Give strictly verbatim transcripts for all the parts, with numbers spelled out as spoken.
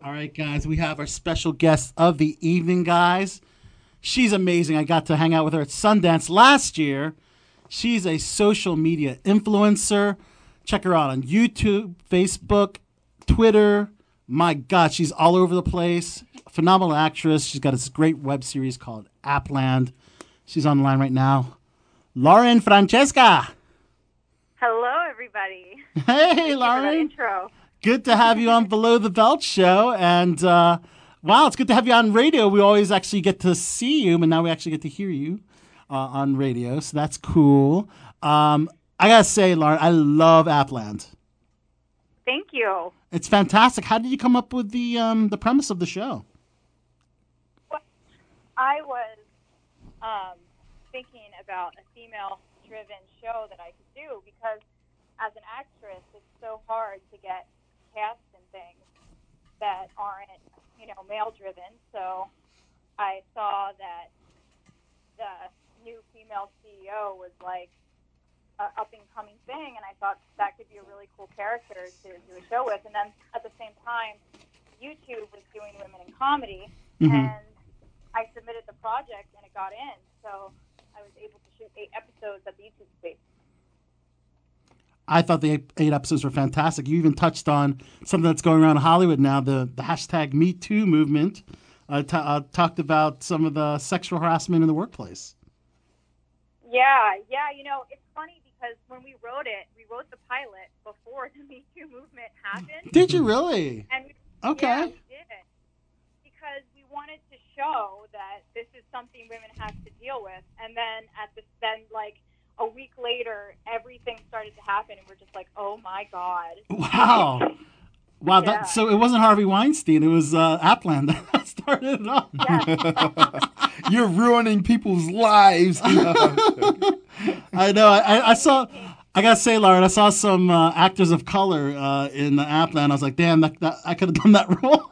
All right, guys, we have our special guest of the evening, guys. She's amazing. I got to hang out with her at Sundance last year. She's a social media influencer. Check her out on YouTube, Facebook, Twitter. My God, she's all over the place. Phenomenal actress. She's got this great web series called Appland. She's on the line right now. Lauren Francesca. Hello, everybody. Hey, Thank Lauren. You for that intro. Good to have you on Below the Belt show. And uh, wow, it's good to have you on radio. We always actually get to see you, but now we actually get to hear you uh, on radio. So that's cool. Um, I got to say, Lauren, I love Appland. Thank you. It's fantastic. How did you come up with the um, the premise of the show? Well, I was um, thinking about a female-driven show that I could do because as an actress, it's so hard to get cast in things that aren't, you know, male-driven. So I saw that the new female C E O was like an up-and-coming thing, and I thought that could be a really cool character to do a show with. And then at the same time, YouTube was doing Women in Comedy, mm-hmm. and I submitted the project, and it got in. So I was able to shoot eight episodes at the YouTube space. I thought the eight, eight episodes were fantastic. You even touched on something that's going around in Hollywood now, the, the hashtag Me Too movement. Uh, t- uh, talked about some of the sexual harassment in the workplace. Yeah, yeah. You know, it's funny because when we wrote it, we wrote the pilot before the Me Too movement happened. Did you really? And we, okay. Yeah, we did. Because we wanted to show that this is something women have to deal with. And then at the then like a week later, everything started to happen, and we're just like, oh my God. Wow. Wow. Yeah. That, so it wasn't Harvey Weinstein. It was uh, Appland that started it off. Yeah. You're ruining people's lives. I know. I, I saw, I got to say, Lauren, I saw some uh, actors of color uh, in the Appland. I was like, damn, that, that, I could have done that role.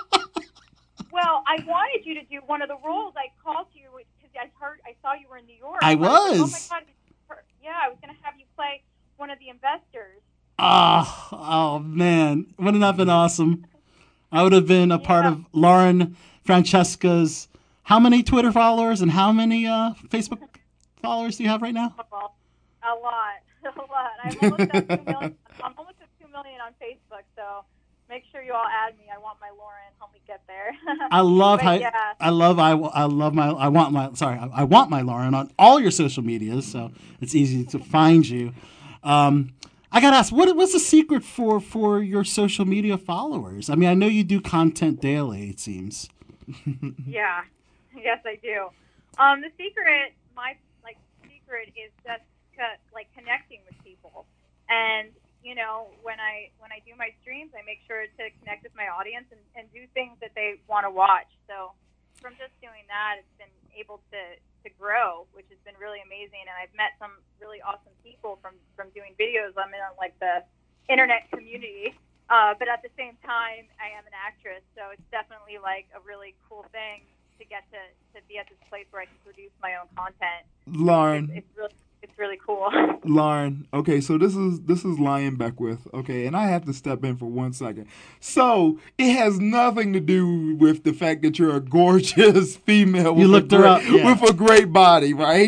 Well, I wanted you to do one of the roles. I called you because I heard, I saw you were in New York. I was. I was like, oh my God. Yeah, I was going to have you play one of the investors. Oh, oh, man. Wouldn't that have been awesome? I would have been a yeah. part of Lauren Francesca's. How many Twitter followers and how many uh, Facebook followers do you have right now? Oh, a lot. A lot. I'm almost at two million. I'm almost at two million on Facebook, so make sure you all add me. I want my Lauren. Help me get there. I love how yeah. I love I, I love my I want my sorry I, I want my Lauren on all your social medias, so it's easy to find you. Um, I gotta ask, what what's the secret for for your social media followers? I mean, I know you do content daily. It seems. Yeah. Yes, I do. Um, the secret, my like secret, is just co- like connecting with people. And you know, when I when I do my streams, I make sure to connect with my audience and, and do things that they want to watch. So from just doing that, it's been able to, to grow, which has been really amazing. And I've met some really awesome people from, from doing videos. I'm in like the internet community, uh, but at the same time, I am an actress, so it's definitely like a really cool thing to get to, to be at this place where I can produce my own content. Lauren. It's, it's really it's really cool. Lauren, okay, so this is this is Lion Beckwith, okay, and I have to step in for one second. So it has nothing to do with the fact that you're a gorgeous female you with, looked a, her great, up, yeah. with a great body, right?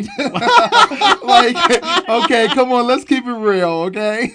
Like, okay, come on, let's keep it real, okay?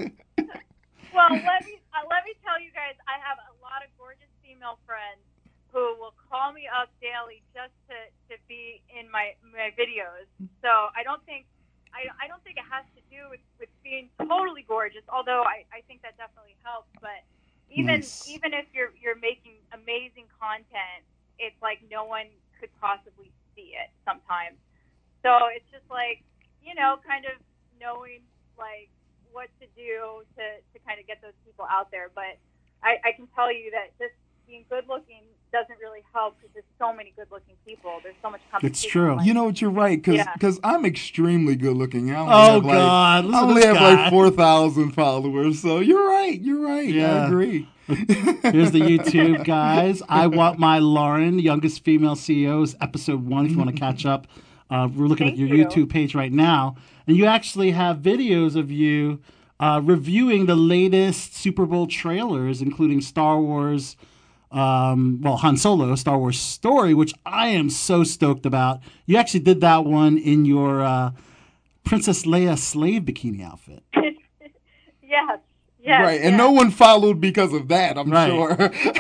Well, let me uh, let me tell you guys, I have a lot of gorgeous female friends who will call me up daily just to, to be in my my videos. So I don't think I, I don't think it has to do with, with being totally gorgeous, although I, I think that definitely helps. But even nice. even if you're you're making amazing content, it's like no one could possibly see it sometimes. So it's just like, you know, kind of knowing like what to do to, to kind of get those people out there. But I, I can tell you that just being good looking doesn't really help because there's so many good looking people. There's so much competition. It's true. You know what, you're right, because Yeah. I'm extremely good looking. I only Oh, have like, God, I listen to only this have guy. like four thousand followers, so you're right, you're right, Yeah. I agree. Here's the YouTube, guys. I Want My Lauren, Youngest Female C E Os, episode one, if you want to catch up. Uh, we're looking Thank at your you. YouTube page right now, and you actually have videos of you uh, reviewing the latest Super Bowl trailers, including Star Wars um, well, Han Solo, Star Wars Story, which I am so stoked about. You actually did that one in your uh, Princess Leia slave bikini outfit. Yes. Yes, right, and yes. no one followed because of that, I'm Right. sure.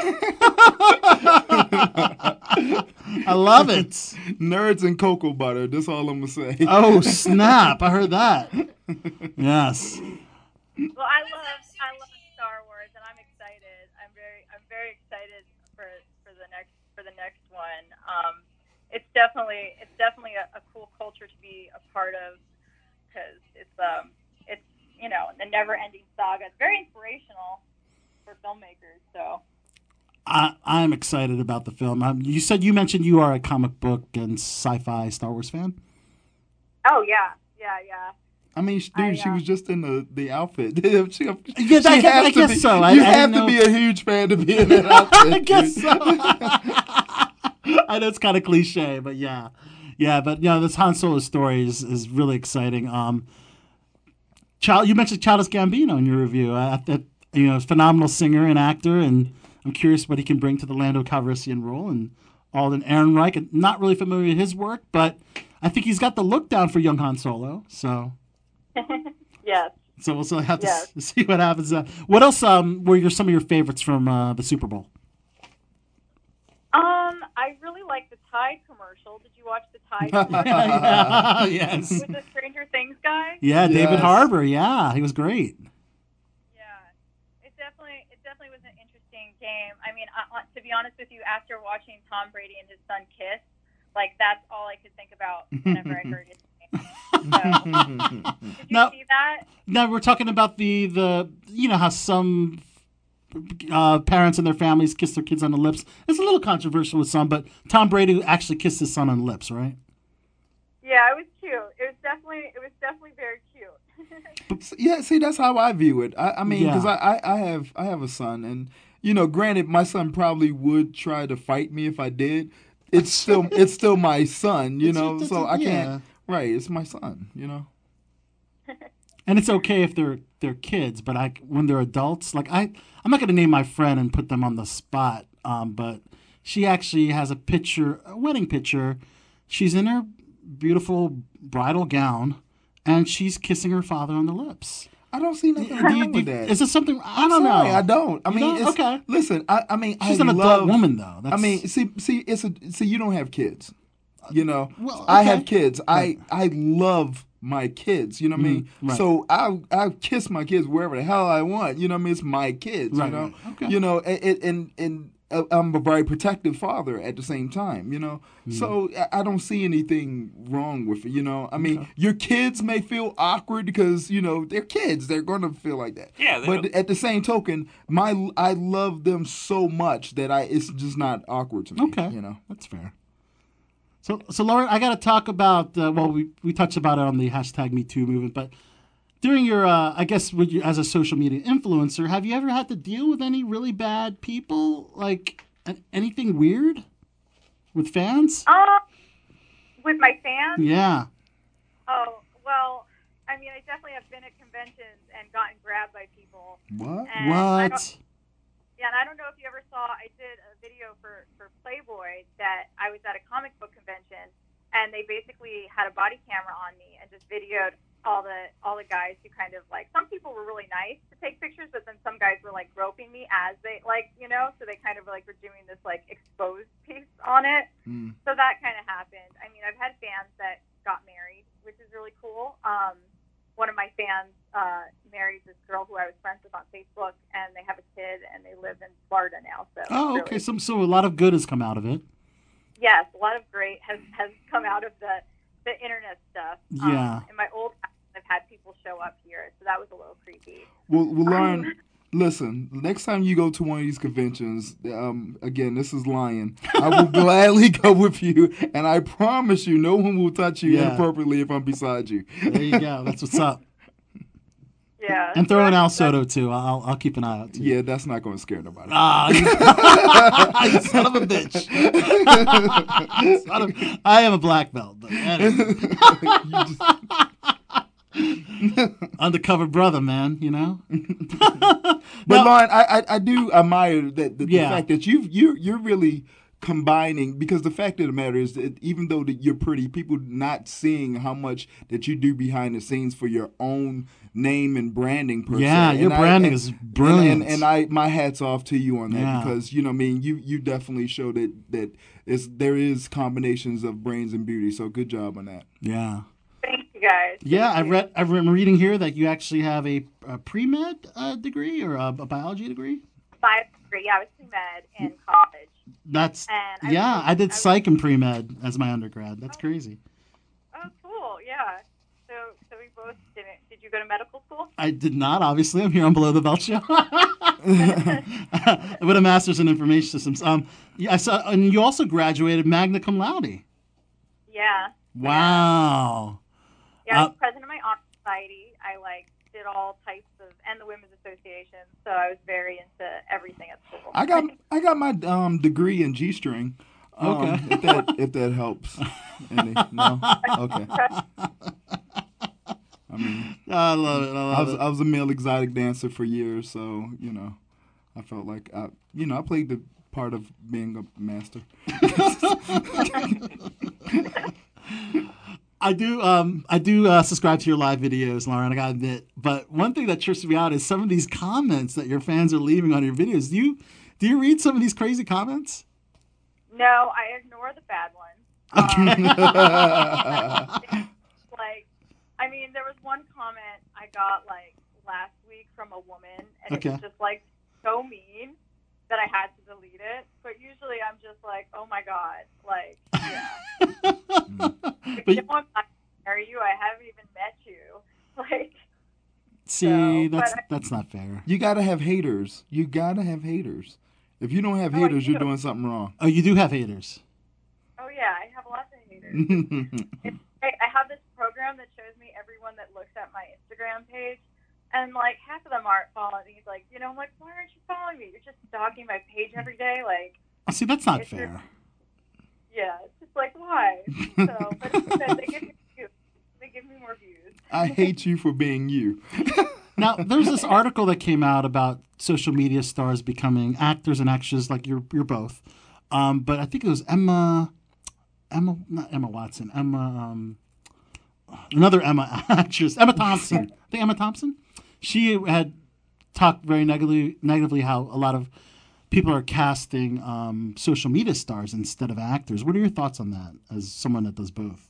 I love it. Nerds and cocoa butter, that's all I'm going to say. Oh, snap. I heard that. Yes. Well, I love I love Star Wars, and I'm excited. I'm very I'm very excited for for the next for the next one. Um, it's definitely it's definitely a, a cool culture to be a part of because it's um it's you know the never-ending saga. It's very inspirational for filmmakers. So I, I'm excited about the film. Um, you said you mentioned you are a comic book and sci-fi Star Wars fan. oh yeah yeah yeah. I mean, dude, I, she uh, was just in the, the outfit. she, Yes, she I guess- I has to guess be, so. I- You I have didn't to know- be a huge fan to be in that outfit. I guess dude. so. I know it's kind of cliche, but yeah, yeah. But you know, this Han Solo story is, is really exciting. Um, Child, you mentioned Childish Gambino in your review. I, I, you know, phenomenal singer and actor, and I'm curious what he can bring to the Lando Calrissian role. And Alden Ehrenreich, I'm not really familiar with his work, but I think he's got the look down for young Han Solo. So. Yes. So we'll still have to Yes. s- see what happens. Uh, what else um, were your, some of your favorites from uh, the Super Bowl? Um, I really like the Tide commercial. Did you watch the Tide commercial Yeah, yes. with the Stranger Things guy? Yeah, David Yes. Harbour. Yeah, he was great. Yeah, it definitely it definitely was an interesting game. I mean, I, I- to be honest with you, after watching Tom Brady and his son kiss, like that's all I could think about whenever I heard his name. So, did you No. see that? Now we're talking about the, the you know how some uh, parents and their families kiss their kids on the lips. It's a little controversial with some, but Tom Brady actually kissed his son on the lips, right? Yeah, it was cute. It was definitely it was definitely very cute. Yeah, see, that's how I view it. I, I mean, because Yeah. I, I, I have I have a son, and you know, granted, my son probably would try to fight me if I did. It's still it's still my son, you It's- know. it's- So I yeah. can't. Right, it's my son, you know. And it's okay if they're they're kids, but I when they're adults, like I I'm not going to name my friend and put them on the spot, um, but she actually has a picture, a wedding picture. She's in her beautiful bridal gown, and she's kissing her father on the lips. I don't see nothing Do wrong you- do with you- that. Is this something I I'm don't sorry, know? I don't. I You mean, don't? it's, Okay. listen. I, I mean, She's I an adult love, woman, though. That's, I mean, see, see, it's a see. You don't have kids, you know. Well, I okay. have kids. Right. I I love my kids. You know what I mean? Mhm, right. So I I kiss my kids wherever the hell I want. You know what I mean? It's my kids. Right, you know. right. Okay. You know, and and, and uh, I'm a very protective father at the same time. You know, Mm. so I, I don't see anything wrong with it. You know, I mean, your kids may feel awkward because you know they're kids. They're going to feel like that. Yeah, they But don't- at the same token, my I love them so much that I it's just not awkward to me. Okay. You know. That's fair. So, so Lauren, I got to talk about. Uh, well, we we touched about it on the hashtag Me Too movement, but during your, uh, I guess, with you, as a social media influencer, have you ever had to deal with any really bad people, like an- anything weird with fans? Um, with my fans. Yeah. Oh well, I mean, I definitely have been at conventions and gotten grabbed by people. What? And I don't- What? Yeah, and I don't know if you ever saw, I did a video for, for Playboy that I was at a comic book convention, and they basically had a body camera on me and just videoed all the all the guys who kind of like, some people were really nice to take pictures, but then some guys were like groping me as they like, you know, so they kind of like were doing this like exposed piece on it. Mm. So that kind of happened. I mean, I've had fans that got married, which is really cool. Um, one of my fans uh, married this girl who I was friends with on Facebook, and they have a kid, and they live in Florida now. So Oh, it's okay. really- So, so a lot of good has come out of it. yes, a lot of great has has come out of the the internet stuff. Yeah. Um, in my old house, I've had people show up here, so that was a little creepy. Well, well, Lauren, listen. Next time you go to one of these conventions, um, again, this is Lion. I will gladly go with you, and I promise you, no one will touch you Yeah. inappropriately if I'm beside you. There you go. That's what's up. Yeah. And throw in Al That's- Soto too. I'll I'll keep an eye out too. Yeah, that's not going to scare nobody. Ah, you, you son of a bitch. Son of- I am a black belt. But anyway. You just- undercover brother, man. You know. But Now- Lauren, I, I I do admire that the, Yeah. the fact that you've you you're really combining, because the fact of the matter is that even though that you're pretty, people not seeing how much that you do behind the scenes for your own name and branding per Yeah, se. your And I- branding and- is brilliant. And, and, and I my hat's off to you on that, Yeah. because you know, I mean, you you definitely show that that it's, there is combinations of brains and beauty. So good job on that. Yeah. Thank you guys. Yeah, Thank I you. read. I'm reading here that you actually have a, a pre med uh, degree or a, a biology degree. Five degree. Yeah, I was pre-med in college. That's And I yeah. was- I did I was- psych and pre med as my undergrad. That's crazy. Oh, cool. Yeah. So, so we both didn't. Did you go to medical school? I did not. Obviously, I'm here on Below the Belt Show with a master's in information systems. Um, yeah, I saw, and you also graduated magna cum laude. Yeah. Wow. Yeah, I was Uh, president of my honor society. I like did all types of, and the women's association. So I was very into everything at school. I got I got my um, degree in G string. Um, Okay. If that if that helps. Any, no. Okay. I mean, I love it. I I love was it. I was a male exotic dancer for years, so you know, I felt like I you know I played the part of being a master. I do. Um, I do uh, subscribe to your live videos, Lauren. I gotta admit. But one thing that trips me out is some of these comments that your fans are leaving on your videos. Do you do you read some of these crazy comments? No, I ignore the bad ones. Okay. Like, I mean, there was one comment I got like last week from a woman, and it Okay. was just like so mean that I had to delete it. But usually, I'm just like, oh my god, like, yeah. If But- you want to marry you, I haven't even met you. Like, See, So, that's but I- that's not fair. You gotta have haters. You gotta have haters. If you don't have Oh, I haters, you're do. doing something wrong. Oh, you do have haters. oh yeah, I have lots of haters. It's, I, I have this program that shows me everyone that looks at my Instagram page, and like half of them aren't following me. He's like, you know, I'm like, why aren't you following me? You're just stalking my page every day. Like, Oh, see, that's not It's fair. yeah, it's just like why? So, but instead they give me views. They give me more views. I hate you for being you. Now, there's this article that came out about social media stars becoming actors and actresses, like you're you're both. Um, but I think it was Emma, Emma, not Emma Watson, Emma, um, another Emma actress, Emma Thompson. I think Emma Thompson. She had talked very negatively, negatively how a lot of people are casting um, social media stars instead of actors. What are your thoughts on that, as someone that does both?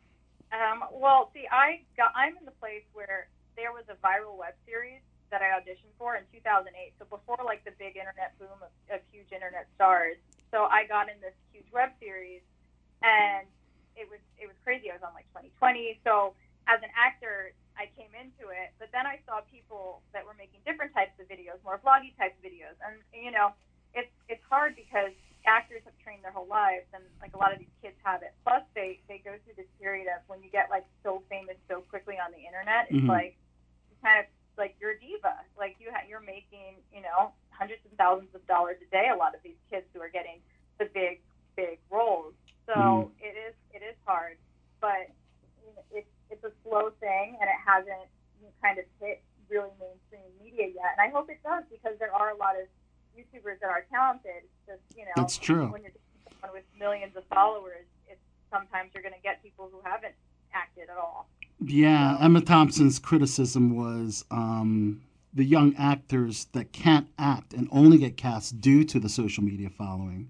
Um, well, see, I got, I'm in the place where there was a viral web series that I auditioned for in two thousand eight. So before like the big internet boom of, of huge internet stars. So I got in this huge web series, and it was it was crazy. I was on like twenty twenty. So as an actor, I came into it, but then I saw people that were making different types of videos, more vloggy type videos, and you know, it's it's hard because actors have trained their whole lives, and like a lot of these kids have it. Plus, they they go through this period of when you get like so famous so quickly on the internet, it's Mhm. like you kind of like you're a diva. Like you ha- you're making you know hundreds of thousands of dollars a day. A lot of these kids who are getting the big big roles. So it is it is hard, but you know, it's it's a slow thing, and it hasn't kind of hit really mainstream media yet. And I hope it does, because there are a lot of YouTubers that are talented. It's just, you know, That's true. when you're someone with millions of followers, it's sometimes you're going to get people who haven't acted at all. Yeah, Emma Thompson's criticism was um, the young actors that can't act and only get cast due to the social media following.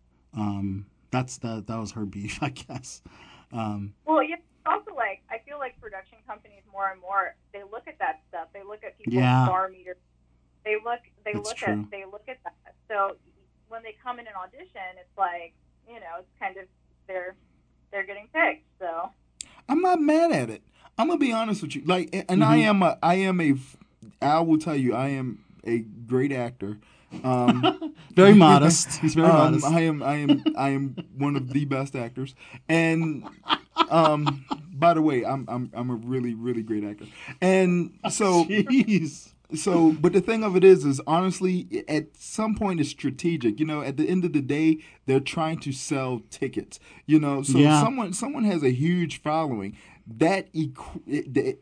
Um, that's the, that was her beef, I guess. Um, Well, yeah, it's also like I feel like production companies more and more, they look at that stuff. They look at people's Yeah. star meters. They look they That's look true. at they look at that. So when they come in an audition, it's like, you know, it's kind of they're they're getting picked. So I'm not mad at it. I'm gonna be honest with you. Like, and I Mhm. am a, I am a, I will tell you, I am a great actor. Um, very modest. He's very um, modest. I am, I am, I am one of the best actors. And, um, by the way, I'm, I'm, I'm a really, really great actor. And so, Jeez. so, but the thing of it is, is honestly, at some point, it's strategic. You know, at the end of the day, they're trying to sell tickets. You know, so Yeah. someone, someone has a huge following. That equ- that that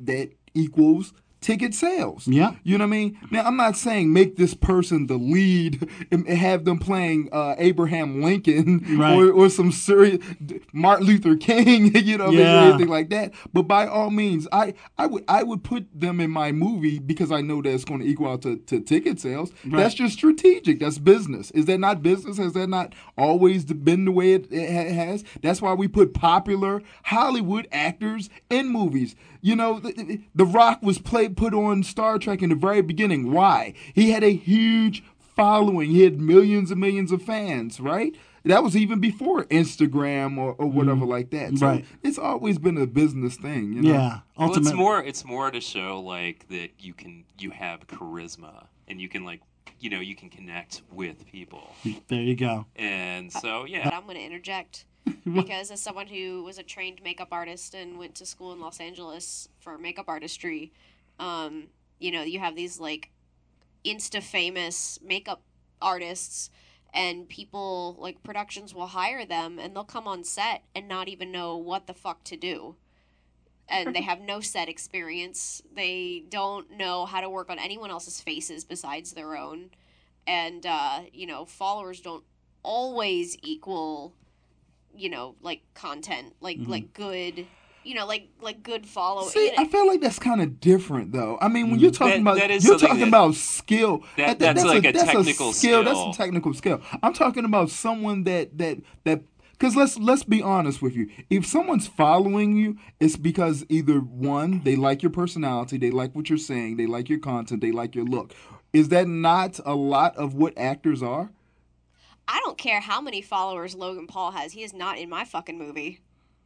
equals ticket sales. Yeah. You know what I mean? Now, I'm not saying make this person the lead and have them playing uh, Abraham Lincoln Right. or, or some serious Martin Luther King, you know, maybe Yeah. anything like that. But by all means, I, I would I would put them in my movie because I know that it's going to equal out to, to ticket sales. Right. That's just strategic. That's business. Is that not business? Has that not always been the way it, it ha- has? That's why we put popular Hollywood actors in movies. You know, the, the Rock was played put on Star Trek in the very beginning. Why? He had a huge following. He had millions and millions of fans, right? That was even before Instagram or, or whatever like that. So Right. it's always been a business thing, you know? Yeah. Well, it's Ultimate. more it's more to show like that you can you have charisma and you can like you know you can connect with people. There you go. And so But yeah, I'm going to interject because as someone who was a trained makeup artist and went to school in Los Angeles for makeup artistry, um, you know, you have these like insta famous makeup artists and people like productions will hire them and they'll come on set and not even know what the fuck to do. And they have no set experience. They don't know how to work on anyone else's faces besides their own. And, uh, you know, followers don't always equal, you know, like content, like Mm-hmm. like good, you know, like like good follow. See, I feel like that's kind of different, though. I mean, when you're talking That- about that is you're something talking that- about skill. that- that's like a technical skill. That's skill. a technical skill. I'm talking about someone that that that. Because let's let's be honest with you. If someone's following you, it's because either one, they like your personality, they like what you're saying, they like your content, they like your look. Is that not a lot of what actors are? I don't care how many followers Logan Paul has. He is not in my fucking movie.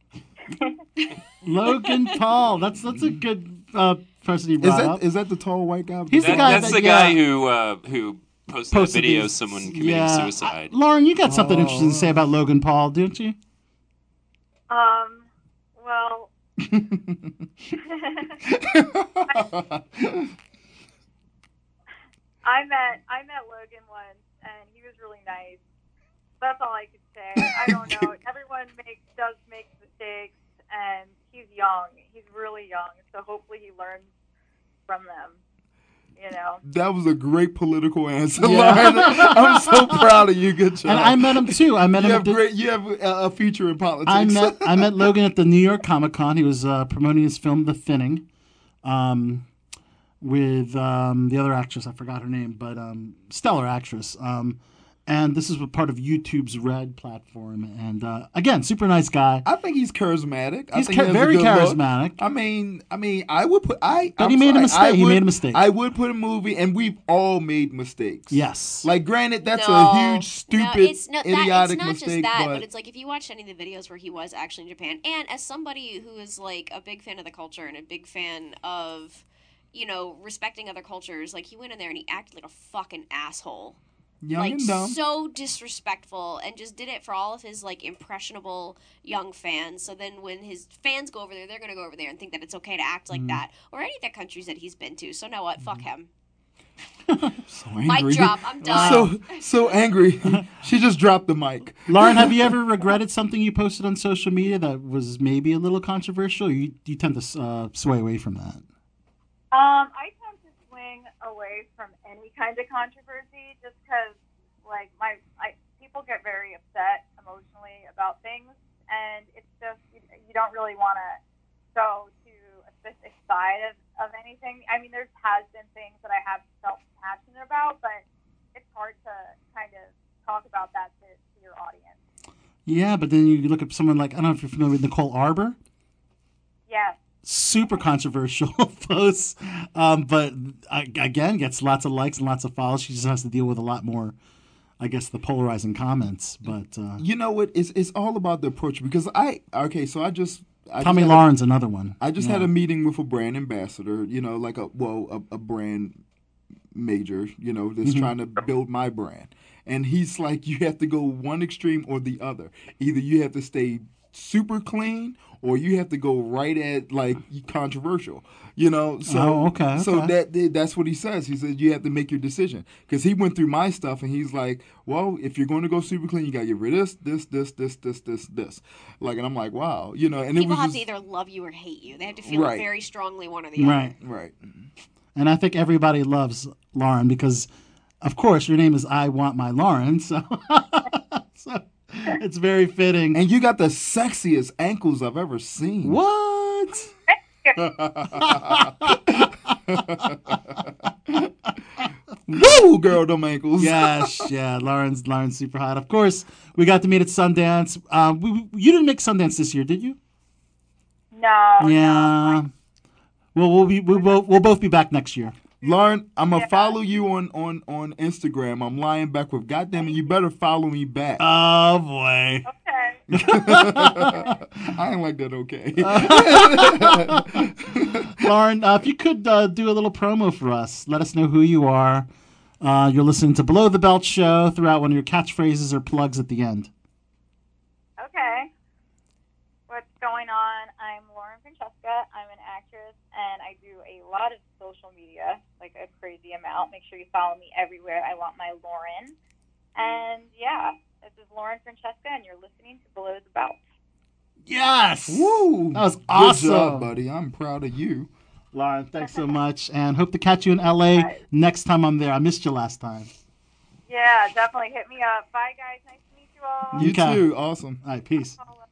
Logan Paul. That's that's a good uh, person you Is brought that up. is that the tall white guy? He's the that, guy that's that- the guy yeah. who uh, who posted, Posted a video these- of someone committing yeah. suicide. Uh, Lauren, you got something Oh. interesting to say about Logan Paul, didn't you? Um, well, I met I met Logan once, and he was really nice. That's all I could say. I don't know. Everyone makes does make mistakes, and he's young. He's really young, so hopefully he learns from them. You know. That was a great political answer, Yeah. Lauren. I'm so proud of you. Good job. And I met him too. I met you him. have at the, great. You have a, a future in politics. I met I met Logan at the New York Comic Con. He was uh, promoting his film The Thinning, um, with um, the other actress. I forgot her name, but um, stellar actress. Um, and this is part of YouTube's Red platform. And uh, again, super nice guy. I think he's charismatic. I He's think cha- he has a very good look. charismatic. I mean, I mean, I would put. I. But I'm he made a sorry, mistake. I He would- made a mistake. I would put a movie, and we've all made mistakes. Yes. Like, granted, that's no, a huge, no, stupid, it's no, that, idiotic it's not mistake. just that, but, but it's like if you watch any of the videos where he was actually in Japan, and as somebody who is like a big fan of the culture and a big fan of, you know, respecting other cultures, like he went in there and he acted like a fucking asshole. young like and dumb. so disrespectful, and just did it for all of his like impressionable young fans. So then when his fans go over there, they're gonna go over there and think that it's okay to act like that, or any of the countries that he's been to. So know what? Fuck him. so angry. Mic drop. I'm done. So so angry. She just dropped the mic. Lauren, have you ever regretted something you posted on social media that was maybe a little controversial? You you tend to uh, sway away from that. Um, I tend to swing away from any kind of controversy just because, like, my I, people get very upset emotionally about things, and it's just you, you don't really want to go to a specific side of, of anything. I mean, there has been things that I have felt passionate about, but it's hard to kind of talk about that to, to your audience. Yeah, but then you look at someone like, I don't know if you're familiar with Nicole Arbor. Yes. Super controversial posts, um, but uh, again, gets lots of likes and lots of follows. She just has to deal with a lot more, I guess, the polarizing comments. But uh, You know what? It's it's all about the approach because I okay. So I just I Tommy just had a- Lauren's another one. I just Yeah. had a meeting with a brand ambassador, you know, like a well, a, a brand major, you know, that's Mhm. trying to build my brand. And he's like, you have to go one extreme or the other. Either you have to stay super clean, or you have to go right at like controversial. You know, so Oh, okay, so okay. that that's what he says. He says you have to make your decision because he went through my stuff and he's like, well, if you're going to go super clean, you got to get rid of this, this, this, this, this, this, this. Like, and I'm like, wow, you know, and People it was have just, to either love you or hate you. They have to feel Right. very strongly one or the Right. right. And I think everybody loves Lauren because, of course, your name is I Want My Lauren. So, so it's very fitting. And you got the sexiest ankles I've ever seen. What? Woo, girl, them ankles. Yes, yeah. Lauren's Lauren's super hot. Of course, we got to meet at Sundance. Uh, we, we- you didn't make Sundance this year, did you? No. Yeah. Well, we'll be we'll, both we'll both be back next year. Lauren, I'm gonna Yeah. follow you on, on, on Instagram. I'm lying back with goddamn it, you better follow me back. Oh boy. Okay. I ain't like that okay. Lauren, uh, if you could uh, do a little promo for us, let us know who you are. Uh, you're listening to Below the Belt Show. Throughout one of your catchphrases or plugs at the end. Okay. What's going on? I'm Lauren Francesca. I'm an actress, and I do a lot of social media, like a crazy amount. Make sure you follow me everywhere. I want my Lauren. And yeah, this is Lauren Francesca, and you're listening to Below the Belt. Yes. Woo! That was awesome. Good job, buddy. I'm proud of you. Lauren, thanks so much, and hope to catch you in L A Right. next time I'm there. I missed you last time. Yeah, definitely hit me up. Bye, guys. Nice to meet you all. You Okay. too. Awesome. All right, peace. Follow.